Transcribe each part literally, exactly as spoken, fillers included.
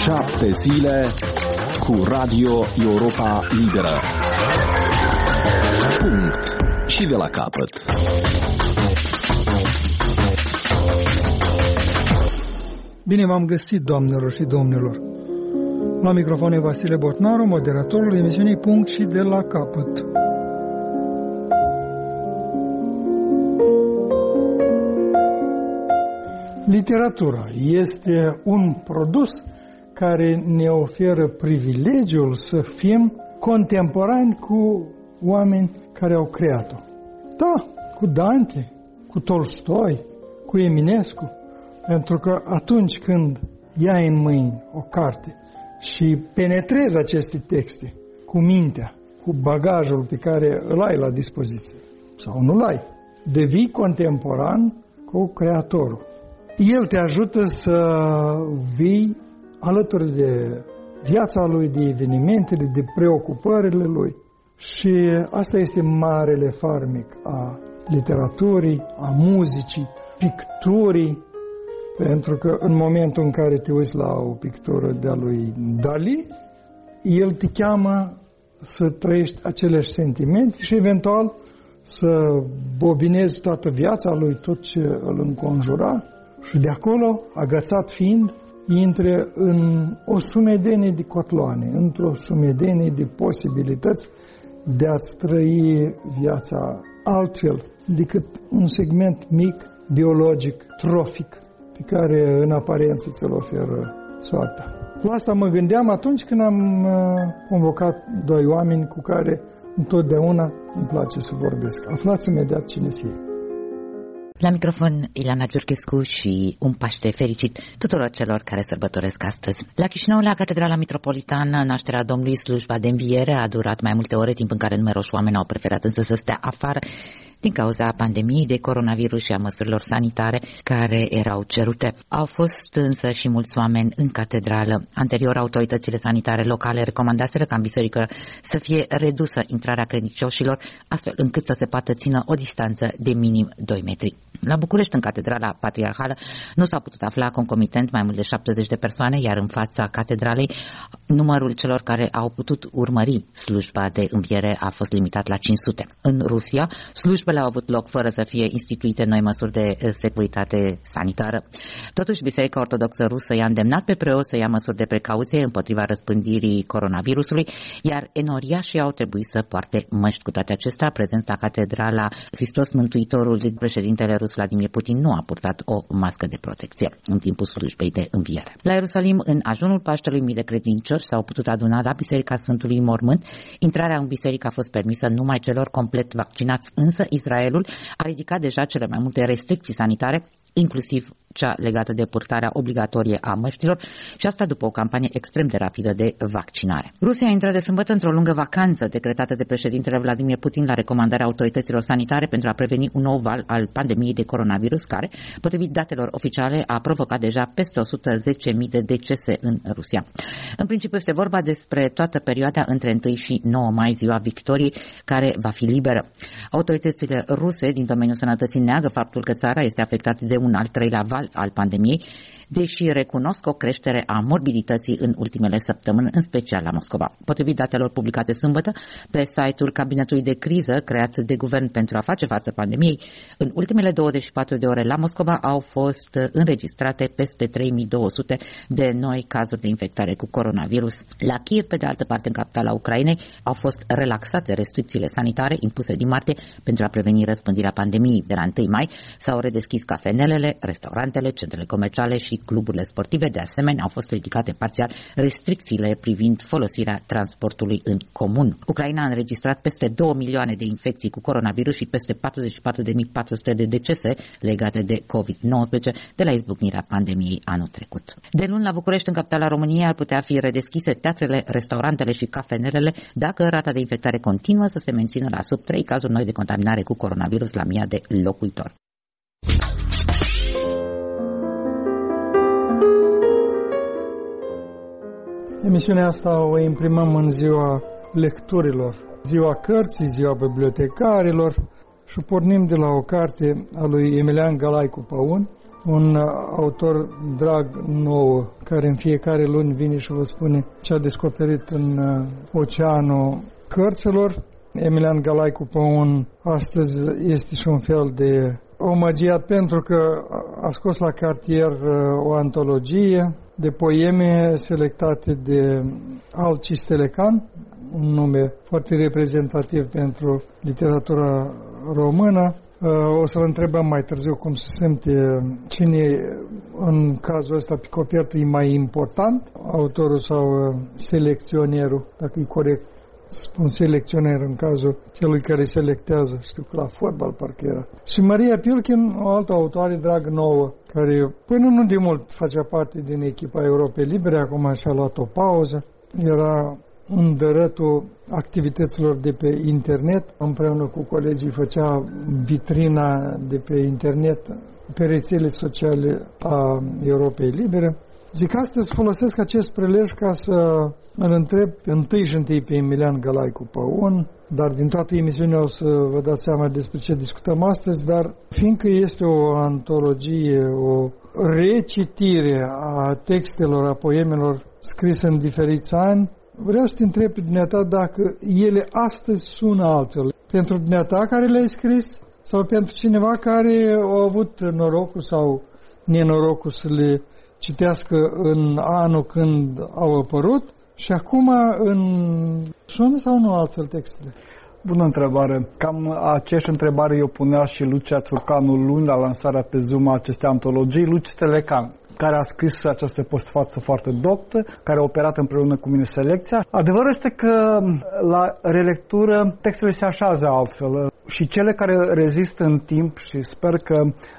Șapte zile cu Radio Europa Liberă. Punct. Și de la capăt. Bine v-am găsit, doamnelor și domnilor. La microfon e Vasile Botnaru, moderatorul emisiunii Punct și de la capăt. Literatura este un produs care ne oferă privilegiul să fim contemporani cu oameni care au creat-o. Da, cu Dante, cu Tolstoi, cu Eminescu, pentru că atunci când iai în mâini o carte și penetrezi aceste texte cu mintea, cu bagajul pe care îl ai la dispoziție, sau nu-l ai, devii contemporan cu creatorul. El te ajută să vii alături de viața lui, de evenimentele, de preocupările lui. Și asta este marele farmec a literaturii, a muzicii, picturii, pentru că în momentul în care te uiți la o pictură de-a lui Dali, el te cheamă să trăiești aceleași sentimente și eventual să bobinezi toată viața lui, tot ce îl înconjura, și de acolo, agățat fiind, intre în o sumedenie de cotloane, într-o sumedenie de posibilități de a-ți trăi viața altfel decât un segment mic, biologic, trofic, pe care în aparență ți-l oferă soarta. La asta mă gândeam atunci când am convocat doi oameni cu care întotdeauna îmi place să vorbesc. Aflați imediat cine fie. La microfon, Ileana Giurchescu și un Paște fericit tuturor celor care sărbătoresc astăzi. La Chișinău, la Catedrala Mitropolitană, nașterea Domnului, slujba de înviere a durat mai multe ore, timp în care numeroși oameni au preferat însă să stea afară din cauza pandemiei de coronavirus și a măsurilor sanitare care erau cerute. Au fost însă și mulți oameni în catedrală. Anterior, autoritățile sanitare locale recomandaseră ca în biserică să fie redusă intrarea credincioșilor, astfel încât să se poată țină o distanță de minim doi metri. La București, în Catedrala Patriarhală, nu s-au putut afla concomitent mai mult de șaptezeci de persoane, iar în fața catedralei numărul celor care au putut urmări slujba de înviere a fost limitat la cinci sute. În Rusia, slujbele au avut loc fără să fie instituite noi măsuri de securitate sanitară. Totuși, Biserica Ortodoxă Rusă i-a îndemnat pe preoți să ia măsuri de precauție împotriva răspândirii coronavirusului, iar enoriașii au trebuit să poarte măști. Cu toate acestea, prezent la Catedrala Hristos Mântuitorul, președintele rus Vladimir Putin nu a purtat o mască de protecție în timpul slujbei de înviere. La Ierusalim, în ajunul Paștelui, mii de credincioși s-au putut aduna la Biserica Sfântului Mormânt. Intrarea în biserică a fost permisă numai celor complet vaccinați, însă Israelul a ridicat deja cele mai multe restricții sanitare, inclusiv cea legată de purtarea obligatorie a măștilor, și asta după o campanie extrem de rapidă de vaccinare. Rusia a intrat de sâmbătă într-o lungă vacanță decretată de președintele Vladimir Putin la recomandarea autorităților sanitare pentru a preveni un nou val al pandemiei de coronavirus care, potrivit datelor oficiale, a provocat deja peste o sută zece mii de decese în Rusia. În principiu este vorba despre toată perioada între întâi și nouă mai, ziua Victoriei, care va fi liberă. Autoritățile ruse din domeniul sănătății neagă faptul că țara este afectată de un al treilea val al pandemiei, deși recunosc o creștere a morbidității în ultimele săptămâni, în special la Moscova. Potrivit datelor publicate sâmbătă pe site-ul Cabinetului de Criză creat de guvern pentru a face față pandemiei, în ultimele douăzeci și patru de ore la Moscova au fost înregistrate peste trei mii două sute de noi cazuri de infectare cu coronavirus. La Kiev, pe de altă parte, în capitala Ucrainei, au fost relaxate restricțiile sanitare impuse din martie pentru a preveni răspândirea pandemiei. De la întâi mai s-au redeschis cafenelele, restaurantele, centrele comerciale și cluburile sportive. De asemenea, au fost ridicate parțial restricțiile privind folosirea transportului în comun. Ucraina a înregistrat peste două milioane de infecții cu coronavirus și peste patruzeci și patru de mii patru sute de decese legate de covid nouăsprezece de la izbucnirea pandemiei anul trecut. De luni, la București, în capitala României, ar putea fi redeschise teatrele, restaurantele și cafenelele dacă rata de infectare continuă să se mențină la sub trei cazuri noi de contaminare cu coronavirus la mii de locuitori. Emisiunea asta o imprimăm în ziua lecturilor, ziua cărții, ziua bibliotecarilor, și pornim de la o carte a lui Emilian Galaicu Păun, un autor drag nou, care în fiecare luni vine și vă spune ce a descoperit în oceanul cărților. Emilian Galaicu Păun astăzi este și un fel de omagiat pentru că a scos la cartier o antologie de poeme selectate de Alcis Telecan, un nume foarte reprezentativ pentru literatura română. O să-l întrebăm mai târziu cum se simte, cine în cazul ăsta pe copertă e mai important, autorul sau selecționerul, dacă e corect spun selecționer în cazul celui care selectează, știu că la fotbal parcă era. Și Maria Piulchin, o altă autoare drag nouă, care până nu de mult facea parte din echipa Europei Libere, acum și-a luat o pauză, era în dărătul activităților de pe internet, împreună cu colegii făcea vitrina de pe internet pe rețele sociale a Europei Libere. Zic, astăzi folosesc acest prilej ca să îl întreb întâi și întâi pe Emilian Galaicu Păun, dar din toată emisiunea o să vă dați seama despre ce discutăm astăzi, dar fiindcă este o antologie, o recitire a textelor, a poemelor scrise în diferiți ani, vreau să te întreb pe dumneata dacă ele astăzi sună altfel. Pentru dumneata care le-ai scris sau pentru cineva care a avut norocul sau nenorocul să le citească în anul când au apărut și acum în sună sau nu altfel textele? Bună întrebare. Cam aceeași întrebare eu punea și Lucia Țurcanu luni la lansarea pe Zoom a acestei antologii. Lucia Telecan, care a scris această postfață foarte doctă, care a operat împreună cu mine selecția. Adevărul este că la relectură textele se așează altfel și cele care rezistă în timp, și sper că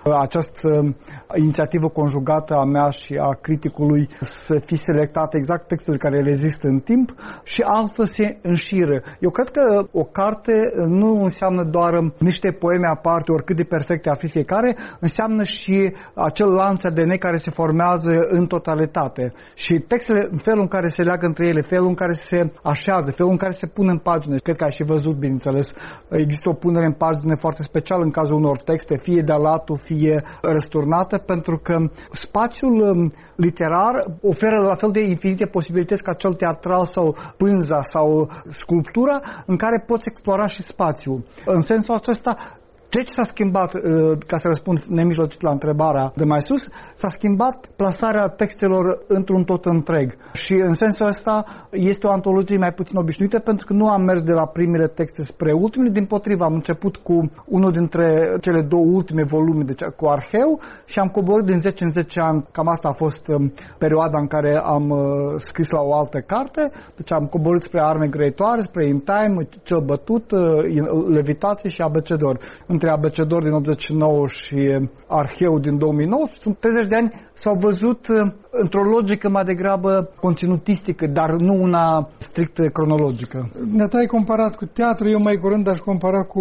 această inițiativă conjugată a mea și a criticului să fie selectate exact textele care rezistă în timp și altfel se înșiră. Eu cred că o carte nu înseamnă doar niște poeme aparte, oricât de perfecte ar fi fiecare, înseamnă și acel lanț A D N care se formează în totalitate. Și textele, felul în care se leagă între ele, felul în care se așează, felul în care se pun în pagină. Cred că ai și văzut, bineînțeles, există o punere în pagină foarte specială în cazul unor texte, fie de alatul, fie răsturnată, pentru că spațiul literar oferă la fel de infinite posibilități ca cel teatral sau pânza sau sculptura, în care poți explora și spațiul. În sensul acesta, ce s-a schimbat, ca să răspund nemijlocit la întrebarea de mai sus, s-a schimbat plasarea textelor într-un tot întreg. Și în sensul ăsta este o antologie mai puțin obișnuită, pentru că nu am mers de la primele texte spre ultimele, dimpotrivă am început cu unul dintre cele două ultime volume, deci cu Arheu, și am coborât din zece în zece ani, cam asta a fost perioada în care am scris la o altă carte, deci am coborât spre Arme grăitoare, spre In Time, Cel bătut, Levitație și Abecedor. Între Abecedor din optzeci și nouă și Arheu din două mii nouă, sunt treizeci de ani, s-au văzut într-o logică mai degrabă conținutistică, dar nu una strict cronologică. Ne-ai comparat cu teatru, eu mai curând aș compara cu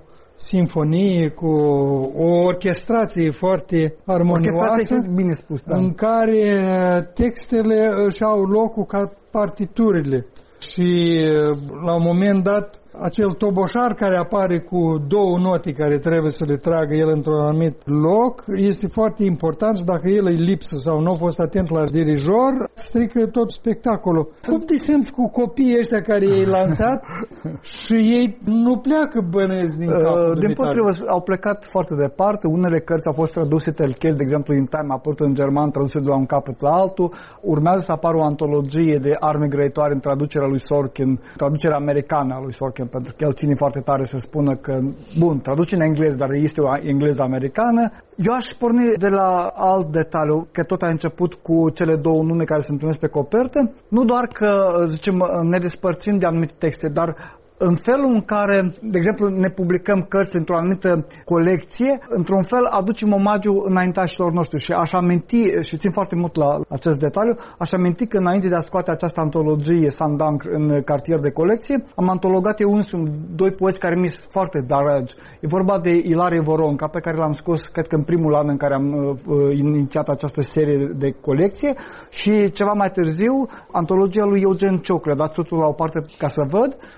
simfonie, cu o orchestrație foarte armonioasă, orchestrație, bine spus, da. În care textele își au locul ca partiturile. Și la un moment dat acel toboșar care apare cu două note care trebuie să le tragă el într-un anumit loc este foarte important și dacă el e lipsă sau nu a fost atent la dirijor, strică tot spectacolul. Cum te simți cu copiii ăștia care i-ai lansat și ei nu pleacă bănesc din capul? Uh, din potrivă, au plecat foarte departe. Unele cărți au fost traduse telchel, de exemplu In Time a apărut în german, traduse de la un capăt la altul. Urmează să apară o antologie de Arme grăitoare în traducerea lui Sorkin, traducerea americană a lui Sorkin, pentru că el ține foarte tare să spună că, bun, traduce în engleză, dar este o engleză americană. Eu aș porni de la alt detaliu, că tot a început cu cele două nume care se întâlnesc pe copertă, nu doar că, zicem, ne despărțim de anumite texte, dar în felul în care, de exemplu, ne publicăm cărți într-o anumită colecție, într-un fel aducem omagiu înaintașilor noștri. Și aș aminti, și țin foarte mult la acest detaliu, aș aminti că înainte de a scoate această antologie Sandanc în cartier de colecție, am antologat eu însumi doi poeți care mi sunt foarte dragi. E vorba de Ilarie Voronca, pe care l-am scos, cred că în primul an în care am uh, inițiat această serie de colecție, și ceva mai târziu, antologia lui Eugen Cioclea, dați totul la o parte ca să văd. Este o antologie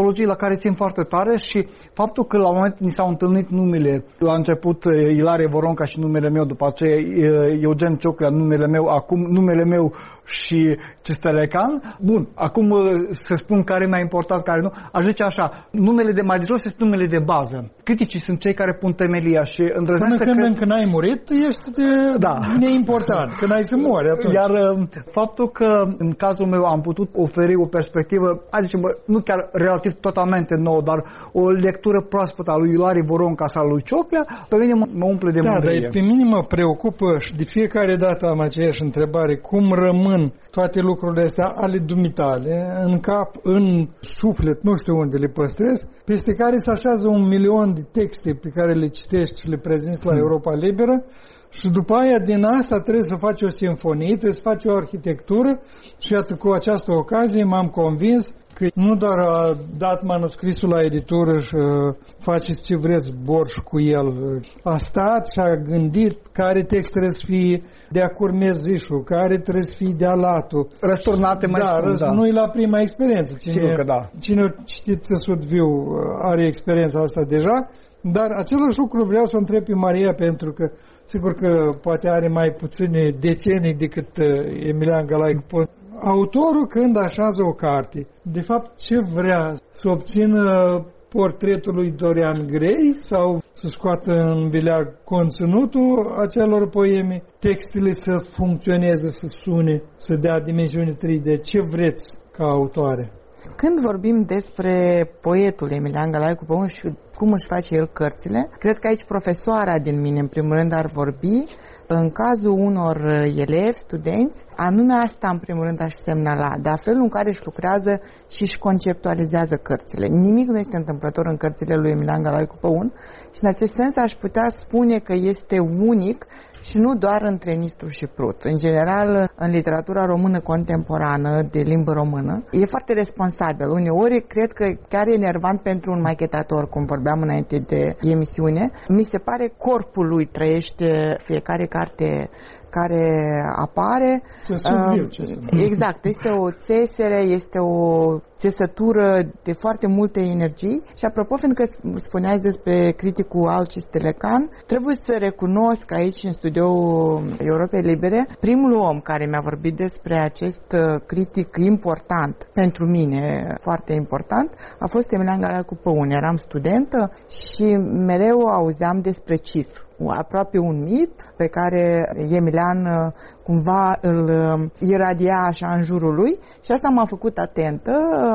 antologii la care țin foarte tare și faptul că la un moment ni s-au întâlnit numele, la început Ilarie Voronca și numele meu, după aceea Eugen Cioclea, numele meu, acum numele meu și Cistelecan. Bun, acum să spun care e mai important, care nu. Aș zice așa, numele de mai de jos este numele de bază. Criticii sunt cei care pun temelia și îndrăznesc să când cred... încă n-ai murit, ești da. neimportant, când ai să mori atunci. Iar faptul că în cazul meu am putut oferi o perspectivă, hai zicem, nu chiar relativ totalmente nouă, dar o lectură proaspătă a lui Ilarie Voronca sau lui Cioclea, pe mine mă, mă umple de da, mândrie. Dar pe mine mă preocupă și de fiecare dată am aceeași întrebare, cum rămân toate lucrurile astea ale dumitale în cap, în suflet, nu știu unde le păstrez, peste care se așează un milion de texte pe care le citești și le prezinți la Europa Liberă și după aia din asta trebuie să faci o simfonie, trebuie să faci o arhitectură și iată cu această ocazie m-am convins că nu doar a dat manuscrisul la editură și uh, faceți ce vreți borș cu el. A stat și a gândit care text trebuie să fie de-a Curmezișul, care trebuie să fie de-a Latu. Răsturnate mai da, spun, da. Nu-i la prima experiență. Cine, Sigur că da. Cine a citit Țesut Viu are experiența asta deja, dar același lucru vreau să o întreb pe Maria, pentru că sigur că poate are mai puține decenii decât Emilian Galaicu. Autorul, când așează o carte, de fapt ce vrea? Să obțină portretul lui Dorian Gray sau să scoată în vileag conținutul acelor poeme, textele să funcționeze, să sune, să dea dimensiune trei D? Ce vreți ca autoare? Când vorbim despre poetul Emilian Galaicu Păun și cum își face el cărțile, cred că aici profesoara din mine, în primul rând, ar vorbi. În cazul unor elevi, studenți, anume asta, în primul rând, aș semnala, dar felul în care își lucrează și își conceptualizează cărțile. Nimic nu este întâmplător în cărțile lui Emilian Galaicu Păun și, în acest sens, aș putea spune că este unic și nu doar între Nistru și Prut. În general, în literatura română contemporană, de limbă română, e foarte responsabil. Uneori, cred că chiar e enervant pentru un machetator, cum vorbeam înainte de emisiune. Mi se pare corpul lui trăiește fiecare carte care apare. Uh, exact, este o țesere, este o țesătură de foarte multe energii și apropo, fiindcă spuneați despre criticul Alcis Telecan, trebuie să recunosc aici în studioul Europei Libere, primul om care mi-a vorbit despre acest critic important, pentru mine foarte important, a fost Emilian Galaicu Păun. Eram studentă și mereu auzeam despre Cis, aproape un mit pe care Emilian cumva îl iradia așa în jurul lui și asta m-a făcut atentă.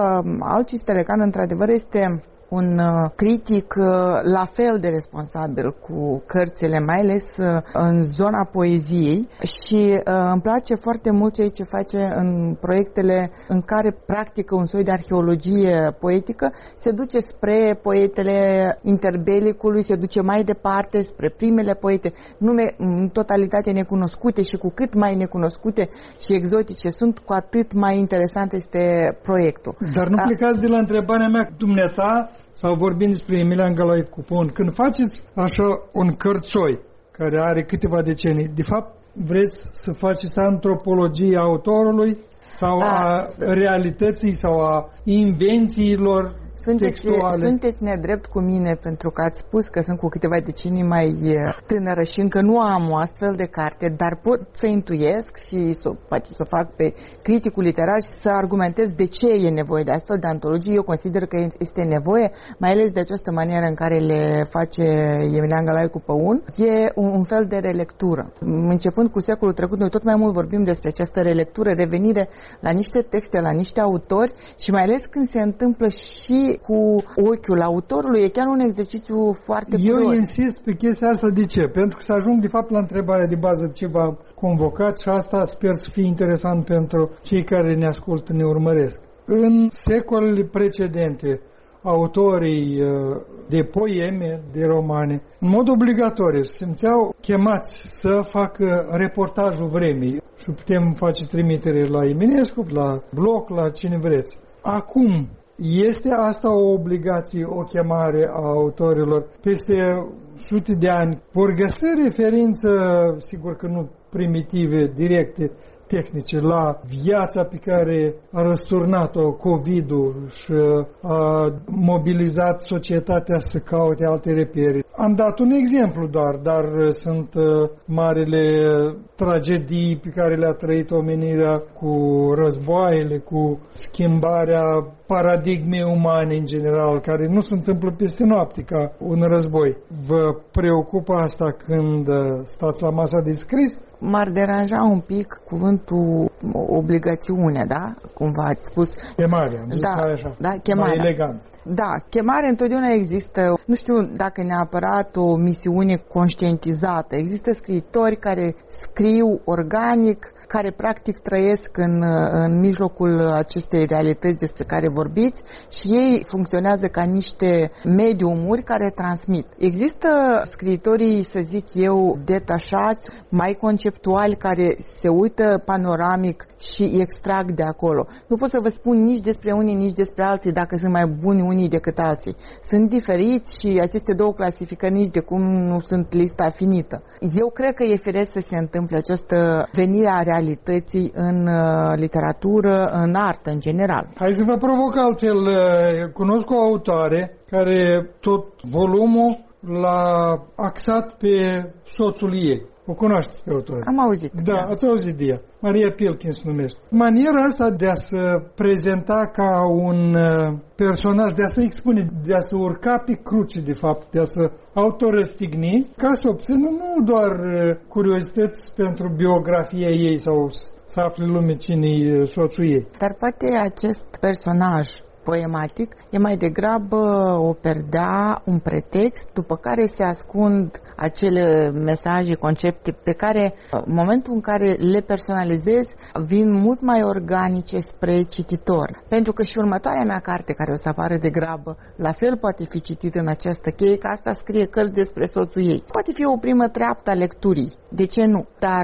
Alcis Telecan, într-adevăr, este un critic la fel de responsabil cu cărțile, mai ales în zona poeziei și îmi place foarte mult ceea ce face în proiectele în care practică un soi de arheologie poetică, se duce spre poetele interbelicului, se duce mai departe spre primele poete, nume în totalitate necunoscute și cu cât mai necunoscute și exotice sunt, cu atât mai interesant este proiectul. Dar nu plecați de la întrebarea mea, dumneata, sau vorbim despre Emilian Galaicu Păun, când faceți așa un cărțoi care are câteva decenii, de fapt vreți să faceți antropologia autorului sau a, a realității sau a invențiilor Sunteți, textuale? Sunteți nedrept cu mine pentru că ați spus că sunt cu câteva decenii mai tânără și încă nu am o astfel de carte, dar pot să intuiesc și să, poate să fac pe criticul literar și să argumentez de ce e nevoie de astfel de antologii. Eu consider că este nevoie, mai ales de această manieră în care le face Emilian Galaicu Păun. E un, un fel de relectură. Începând cu secolul trecut, noi tot mai mult vorbim despre această relectură, revenire la niște texte, la niște autori și mai ales când se întâmplă și cu ochiul autorului, e chiar un exercițiu foarte curios. Eu insist pe chestia asta. De ce? Pentru că să ajung de fapt la întrebarea de bază ce v-a convocat și asta sper să fie interesant pentru cei care ne ascultă, ne urmăresc. În secolele precedente, autorii de poeme, de romane, în mod obligatoriu simțeau chemați să facă reportajul vremii și putem face trimitere la Eminescu, la Bloc, la cine vreți. Acum, este asta o obligație, o chemare a autorilor? Peste sute de ani vor găsi referință, sigur că nu primitive, directe, tehnice, la viața pe care a răsturnat-o COVID-ul și a mobilizat societatea să caute alte repere. Am dat un exemplu doar, dar sunt marile tragedii pe care le-a trăit omenirea cu războaiele, cu schimbarea paradigmei umane în general, care nu se întâmplă peste noapte ca un război. Vă preocupă asta când stați la masa de scris? M-ar deranja un pic cuvântul obligațiune, da? Cumva ați spus. Chemare, am zis da, așa, da, chemarea. mai elegant. Da, chemare întotdeauna există, nu știu dacă neapărat o misiune conștientizată. Există scriitori care scriu organic, care practic trăiesc în, în mijlocul acestei realități despre care vorbiți și ei funcționează ca niște mediumuri care transmit. Există scriitorii, să zic eu, detașați, mai conceptuali, care se uită panoramic și extrag de acolo. Nu pot să vă spun nici despre unii, nici despre alții dacă sunt mai buni unii decât alții. Sunt diferiți și aceste două clasificări nici de cum nu sunt lista finită. Eu cred că e firesc să se întâmple această venire a realității în uh, literatură, în artă, în general. Hai să vă provoc altfel. Cunosc o autoare care tot volumul l-a axat pe soțul ei. O cunoașteți pe autor? Am auzit. Da, da, ați auzit de ea. Maria Pilkin se numește. Maniera asta de a se prezenta ca un personaj, de a se expune, de a se urca pe cruce, de fapt, de a se autorăstigni, ca să obțină nu doar curiozități pentru biografia ei sau să afle lume cine-i soțul ei. Dar poate acest personaj poematic e mai degrabă o perdea, un pretext după care se ascund acele mesaje, concepte pe care în momentul în care le personalizezi vin mult mai organice spre cititor. Pentru că și următoarea mea carte care o să apară de grabă la fel poate fi citită în această cheie, că asta scrie cărți despre soțul ei. Poate fi o primă treaptă a lecturii, de ce nu? Dar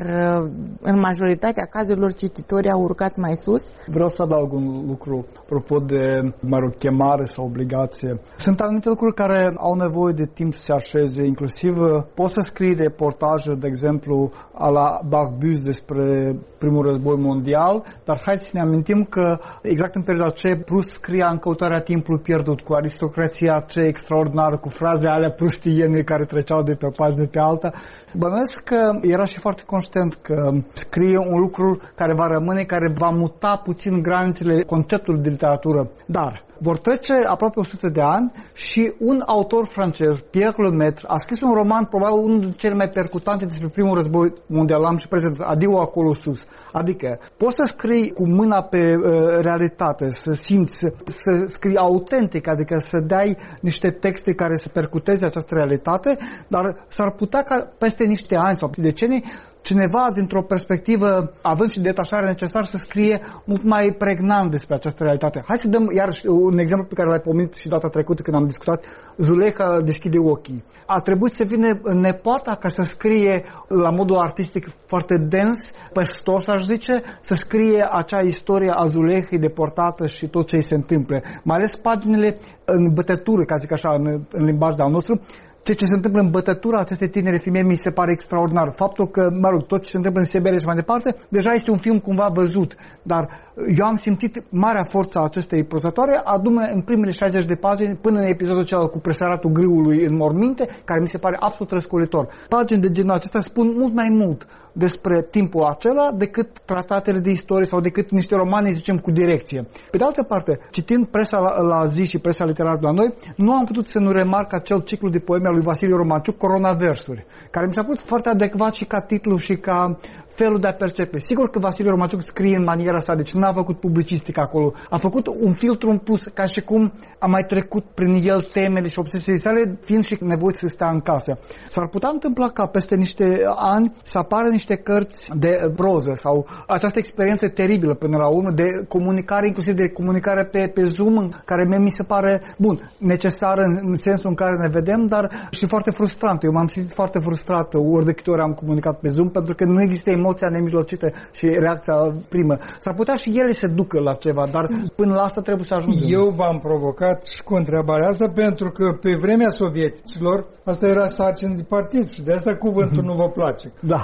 în majoritatea cazurilor cititorii au urcat mai sus. Vreau să adaug un lucru apropo de mă rog, chemare sau obligație. Sunt anumite lucruri care au nevoie de timp să se așeze, inclusiv poți să scrii reportaje, de exemplu, a la Barbus despre primul război mondial, dar haideți să ne amintim că exact în perioada aceea Proust scria În căutarea timpului pierdut, cu aristocrația aceea extraordinară, cu frazele alea prustiene care treceau de pe o pagină pe alta. Bănuiesc că era și foarte conștient că scrie un lucru care va rămâne, care va muta puțin granițele conceptului de literatură. Dar vor trece aproape o sută de ani și un autor francez, Pierre Lemaitre, a scris un roman, probabil unul dintre cele mai percutante despre primul război mondial, am și prezent, Adiu acolo sus. Adică, poți să scrii cu mâna pe uh, realitate, să simți, să, să scrii autentic, adică să dai niște texte care să percuteze această realitate, dar s-ar putea ca peste niște ani sau decenii cineva, dintr-o perspectivă, având și detașarea necesară, să scrie mult mai pregnant despre această realitate. Hai să dăm iarăși un exemplu pe care l-ai pomenit și data trecută când am discutat. Zuleika deschide ochii. A trebuit să vină nepoata ca să scrie la modul artistic foarte dens, păstos, aș zice, să scrie acea istorie a Zulehei deportată și tot ce îi se întâmplă. Mai ales paginile în bătătură, ca zic așa, în, în limbaj de-al nostru. Ceea ce se întâmplă în bătătura acestei tinere femei mi se pare extraordinar. Faptul că, mă rog, tot ce se întâmplă în Siberia și mai departe, deja este un film cumva văzut. Dar eu am simțit marea forță a acestei prozatoare, adună în primele șaizeci de pagini, până în episodul celălalt cu presăratul grâului în morminte, care mi se pare absolut răscolitor. Pagini de genul acesta spun mult mai mult despre timpul acela decât tratatele de istorie sau decât niște romane, zicem, cu direcție. Pe de altă parte, citind presa la, la zi și presa literară la noi, nu am putut să nu remarc acel ciclu de poeme al lui Vasile Romanciuc, Coronaversuri, care mi s-a părut foarte adecvat și ca titlu și ca felul de a percepe. Sigur că Vasile Romanciuc scrie în maniera sa, deci nu a făcut publicistică acolo. A făcut un filtru în plus, ca și cum a mai trecut prin el temele și obsesiile sale, fiind și nevoit să stea în casă. S-ar putea întâmpla ca peste niște ani să apară niște cărți de proză sau această experiență teribilă până la urmă de comunicare, inclusiv de comunicare pe, pe Zoom, care mie mi se pare, bun, necesară în, în sensul în care ne vedem, dar și foarte frustrantă. Eu m-am simțit foarte frustrat ori de câte ori am comunicat pe Zoom, pentru că nu există emoția nemijlocită și reacția primă. S-ar putea și ele să ducă la ceva, dar până la asta trebuie să ajungem. Eu v-am provocat și cu întrebarea asta pentru că pe vremea sovieticilor asta era sarcină de partid și de asta cuvântul nu vă place. Da. Obligație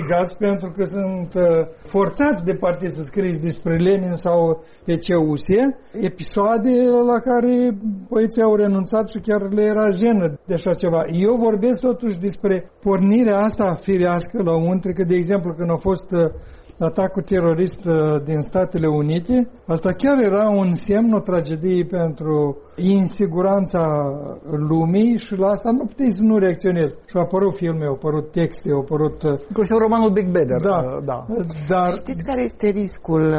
obligați pentru că sunt uh, forțați de parte să scrieți despre Lenin sau pe C U S E, episoade la care băieții au renunțat și chiar le era jenă de așa ceva. Eu vorbesc totuși despre pornirea asta firească la un că, de exemplu, când a fost uh, atacul terorist din Statele Unite, asta chiar era un semn, o tragedie pentru insiguranța lumii și la asta nu puteai să nu reacționezi. Și au apărut filme, au apărut texte, au apărut... Inclusiv romanul Big Brother. Da, da. Dar... Știți care este riscul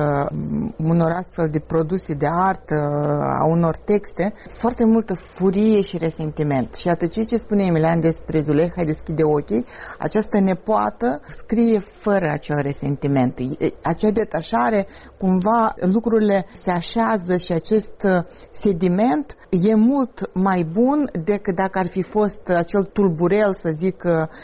unor astfel de produse de artă, a unor texte? Foarte multă furie și resentiment. Și atât ce spune Emilian despre Zuleha, deschide ochii, această nepoată scrie fără acel resentiment. Acea detașare, cumva lucrurile se așează și acest sediment e mult mai bun decât dacă ar fi fost acel tulburel, să zic,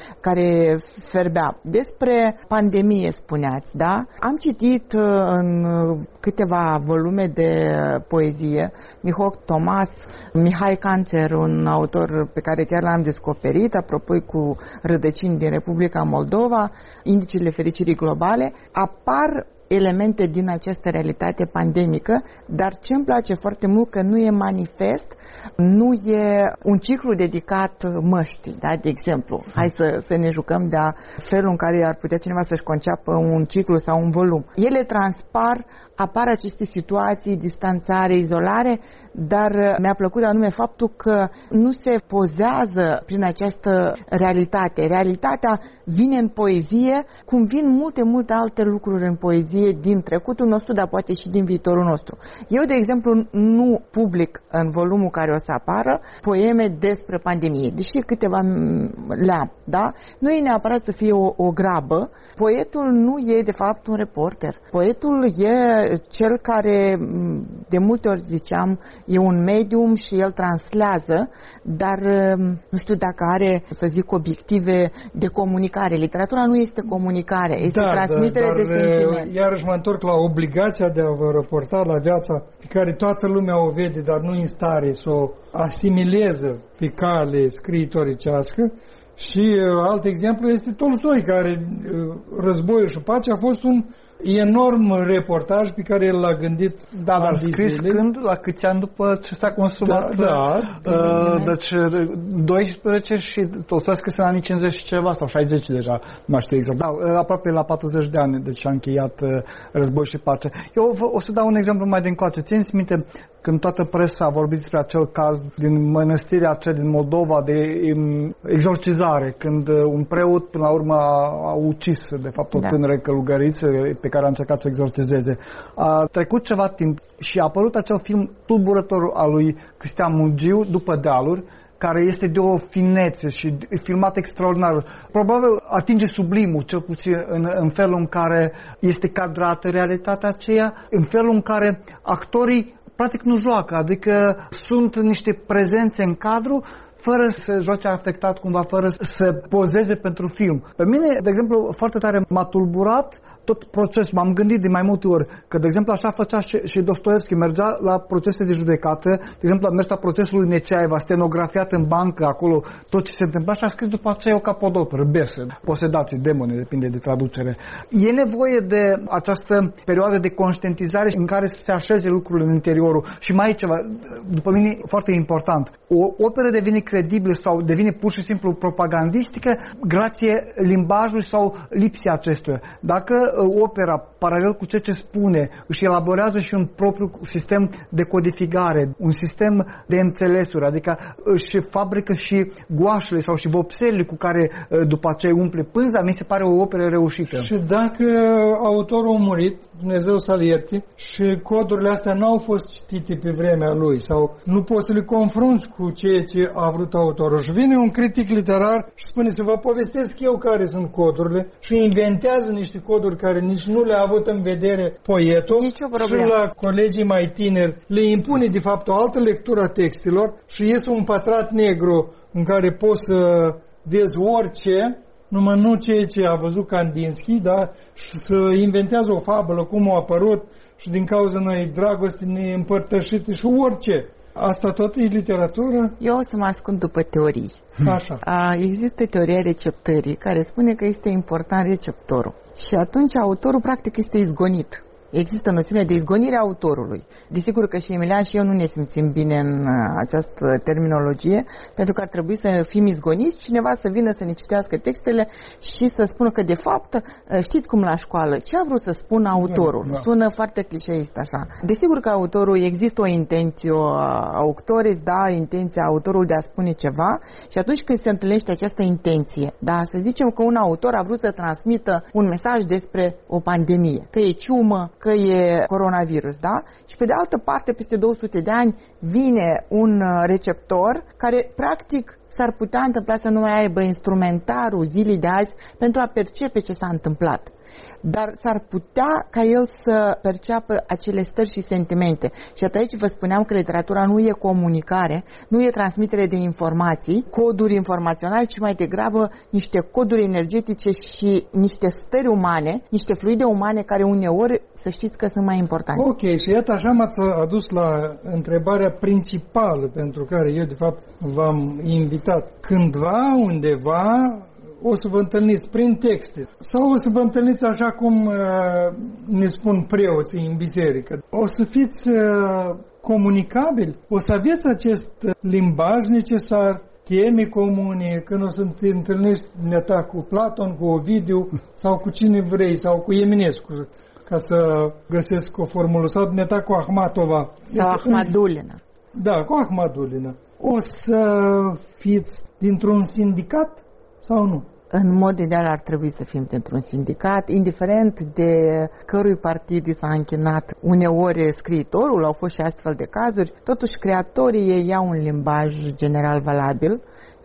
care ferbea. Despre pandemie spuneați, da? Am citit în câteva volume de poezie Mihoc Tomas, Mihai Canțer, un autor pe care chiar l-am descoperit, apropo cu rădăcini din Republica Moldova, Indicele fericirii globale, apar elemente din această realitate pandemică, dar ce îmi place foarte mult că nu e manifest, nu e un ciclu dedicat măștii, da? De exemplu, hai să, să ne jucăm de felul în care ar putea cineva să-și conceapă un ciclu sau un volum. Ele transpar, apar aceste situații, distanțare, izolare, dar mi-a plăcut anume faptul că nu se pozează prin această realitate. Realitatea vine în poezie, cum vin multe, multe alte lucruri în poezie din trecutul nostru, dar poate și din viitorul nostru. Eu, de exemplu, nu public în volumul care o să apară poeme despre pandemie, deși câteva le-am, da? Nu e neapărat să fie o, o grabă. Poetul nu e, de fapt, un reporter. Poetul e cel care, de multe ori ziceam, e un medium și el translează, dar nu știu dacă are, să zic, obiective de comunicare. Literatura nu este comunicare, este da, transmitere da, de sentiment. Iarăși mă întorc la obligația de a vă raporta la viața pe care toată lumea o vede, dar nu în stare să o asimileze pe cale scriitoricească. Și alt exemplu este Tolstoi, care Războiul și Pacea a fost un enorm reportaj pe care el l-a gândit. Da, dar scris când? La câți ani după ce s-a consumat? Da, da. Uh, deci doisprezece și Tolstoi a scris în anii cincizeci și ceva, sau șaizeci deja, nu știu exact. Da, aproape la patruzeci de ani, deci a încheiat uh, Război și Pace. Eu o să dau un exemplu mai de încoace. Țineți minte când toată presa a vorbit despre acel caz din mănăstirea aceea din Moldova de um, exorcizare, când uh, un preot până la urmă a, a ucis de fapt o da. tânără călugăriță pe care a încercat să exorcizeze. A trecut ceva timp și a apărut acel film tulburător al lui Cristian Mungiu, După dealuri, care este de o finețe și filmat extraordinar. Probabil atinge sublimul, cel puțin în, în felul în care este cadrată realitatea aceea, în felul în care actorii practic nu joacă, adică sunt niște prezențe în cadru fără să joace afectat cumva, fără să pozeze pentru film. Pe mine, de exemplu, foarte tare m-a tulburat tot procesul. M-am gândit de mai multe ori că, de exemplu, așa făcea și, și Dostoevski, mergea la procese de judecată, de exemplu, a mers la procesul lui Neceaeva, stenografiat în bancă, acolo tot ce se întâmpla și a scris după aceea o capodoperă, Bese, Posedații, demone, depinde de traducere. E nevoie de această perioadă de conștientizare în care să se așeze lucrurile în interiorul. Și mai e ceva, după mine, foarte important. O operă devine credibilă sau devine pur și simplu propagandistică grație limbajului sau lipsii acestuia. Dacă opera, paralel cu ceea ce spune, își elaborează și un propriu sistem de codificare, un sistem de înțelesuri, adică își fabrică și goașele sau și vopselele cu care după aceea umple pânza, mi se pare o operă reușită. Și dacă autorul a murit, Dumnezeu să-l ierte, și codurile astea nu au fost citite pe vremea lui sau nu poți să le confrunți cu ceea ce a vrut autorul. Și vine un critic literar și spune să vă povestesc eu care sunt codurile și inventează niște coduri care nici nu le-a avut în vedere poetul și la colegii mai tineri le impune de fapt o altă lectură a textilor și iese un pătrat negru în care poți să vezi orice, numai nu ceea ce a văzut Kandinsky, da? Și să inventează o fabulă, cum a apărut și din cauza noi dragoste ne împărtășite și orice. Asta tot e literatură? Eu o să mă ascund după teorii. Așa. Există teoria receptării care spune că este important receptorul. Și atunci autorul practic este izgonit. Există noțiunea de izgonire a autorului. Desigur că și Emilian și eu nu ne simțim bine în această terminologie, pentru că ar trebui să fim izgoniți, cineva să vină să ne citească textele și să spună că, de fapt, știți cum la școală, ce a vrut să spună autorul? Da, da. Sună foarte clișeist așa. Desigur că autorul, există o intenție auctoris, da, intenția autorului de a spune ceva, și atunci când se întâlnește această intenție, da, să zicem că un autor a vrut să transmită un mesaj despre o pandemie, că e ciumă, că e coronavirus, da? Și pe de altă parte, peste două sute de ani, vine un receptor care, practic, s-ar putea întâmpla să nu mai aibă instrumentarul zilei de azi pentru a percepe ce s-a întâmplat. Dar s-ar putea ca el să perceapă acele stări și sentimente. Și atât aici vă spuneam că literatura nu e comunicare, nu e transmitere de informații, coduri informaționale, ci mai degrabă niște coduri energetice și niște stări umane, niște fluide umane care uneori, să știți că sunt mai importante. Ok, și iată așa m-ați adus la întrebarea principală pentru care eu de fapt v-am invitat. Cândva, undeva, o să vă întâlniți prin texte sau o să vă întâlniți așa cum uh, ne spun preoții în biserică. O să fiți uh, comunicabili, o să aveți acest limbaj necesar, teme comune, când o să te întâlnești neta cu Platon, cu Ovidiu sau cu cine vrei, sau cu Eminescu, ca să găsesc o formulă, sau neta cu Ahmatova. Sau Ahmadulina. Da, cu Ahmadulina. O să fiți dintr-un sindicat sau nu? În mod ideal ar trebui să fim dintr-un sindicat, indiferent de cărui partid s-a închinat. Uneori scriitorul, au fost și astfel de cazuri, totuși creatorii ei iau un limbaj general valabil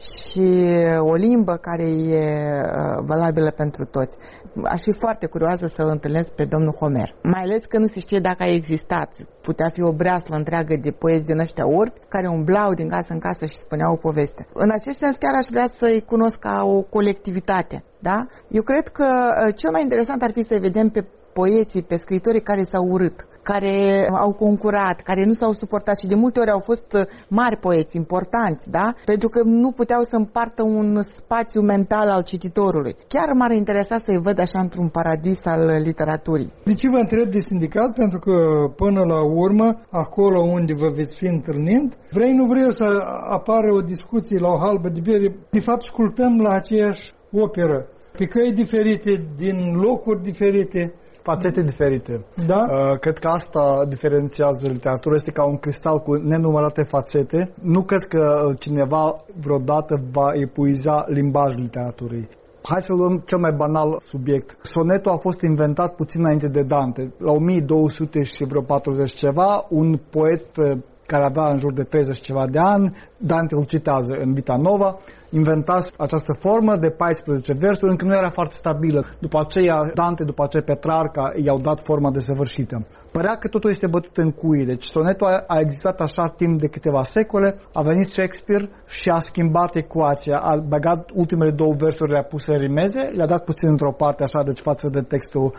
și o limbă care e valabilă pentru toți. Aș fi foarte curioasă să întâlnesc pe domnul Homer, mai ales că nu se știe dacă a existat. Putea fi o breaslă întreagă de poezi din ăștia orbi care umblau din casă în casă și spuneau o poveste. În acest sens chiar aș vrea să-i cunosc ca o colectivitate. Da? Eu cred că cel mai interesant ar fi să vedem pe poeții, pe scriitorii care s-au urât, care au concurat, care nu s-au suportat și de multe ori au fost mari poeți, importanți, da? Pentru că nu puteau să împartă un spațiu mental al cititorului. Chiar m-ar interesa să-i văd așa într-un paradis al literaturii. De ce vă întreb de sindicat? Pentru că până la urmă, acolo unde vă veți fi întâlnind, vrei nu vrei să apară o discuție la o halbă de bere. De fapt, ascultăm la aceeași operă, pe căi diferite, din locuri diferite, fațete diferite. Da? Uh, cred că asta diferențiază literatura, este ca un cristal cu nenumărate fațete. Nu cred că cineva vreodată va epuiza limbajul literaturii. Hai să luăm cel mai banal subiect. Sonetul a fost inventat puțin înainte de Dante. La o mie două sute și vreo patruzeci ceva, un poet care avea în jur de treizeci ceva de ani, Dante îl citează în Vita Nova, inventați această formă de paisprezece versuri, încă nu era foarte stabilă. După aceea, Dante, după aceea Petrarca i-au dat forma desăvârșită. Părea că totul este bătut în cuie, deci sonetul a, a existat așa timp de câteva secole, a venit Shakespeare și a schimbat ecuația, a băgat ultimele două versuri, le-a pus să rimeze, le-a dat puțin într-o parte așa, deci față de textul.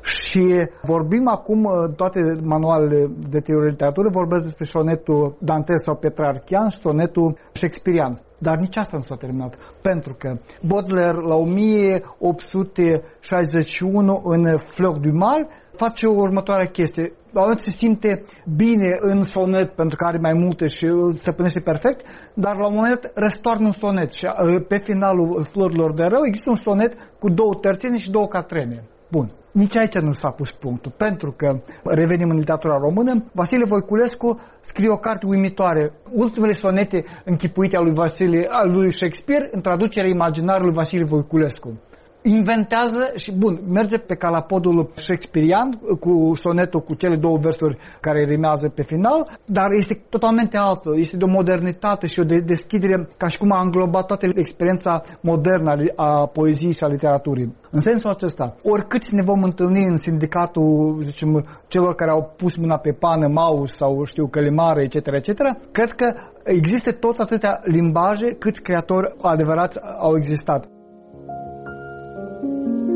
Și vorbim acum, toate manualele de teorie literatură vorbesc despre sonetul dantesc sau petrarchian și sonetul shakespearian. Dar nici asta nu s-a terminat. Pentru că Baudelaire la o mie opt sute șaizeci și unu în Fleurs du Mal face o următoare chestie. La un moment se simte bine în sonet pentru că are mai multe și îl stăpânește perfect, dar la un moment dat răstoarnă un sonet și pe finalul Florilor de Rău există un sonet cu două terțene și două catrene. Bun. Nici aici nu s-a pus punctul, pentru că, revenim în literatura română, Vasile Voiculescu scrie o carte uimitoare, ultimele sonete închipuite a lui, Vasile, a lui Shakespeare în traducerea imaginară lui Vasile Voiculescu. Inventează și, bun, merge pe calapodul shakespearian cu sonetul cu cele două versuri care rimează pe final, dar este totalmente altfel, este de o modernitate și o de deschidere ca și cum a înglobat toată experiența modernă a poeziei și a literaturii. În sensul acesta, oricât ne vom întâlni în sindicatul, zicem, celor care au pus mâna pe pană, Maus sau, știu, Călimare, et cetera, et cetera, cred că există tot atâtea limbaje câți creatori adevărați au existat.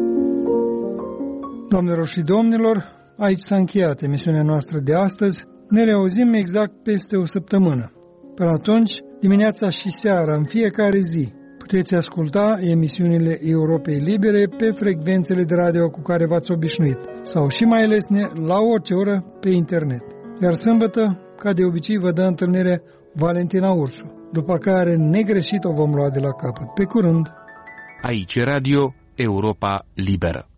Doamnelor și domnilor, aici s-a încheiat emisiunea noastră de astăzi. Ne reauzim exact peste o săptămână. Până atunci, dimineața și seara, în fiecare zi, puteți asculta emisiunile Europei Libere pe frecvențele de radio cu care v-ați obișnuit sau și mai lesne la orice oră pe internet. Iar sâmbătă, ca de obicei, vă dă întâlnire Valentina Ursu, după care negreșit o vom lua de la capăt. Pe curând! Aici Radio Europa Liberă.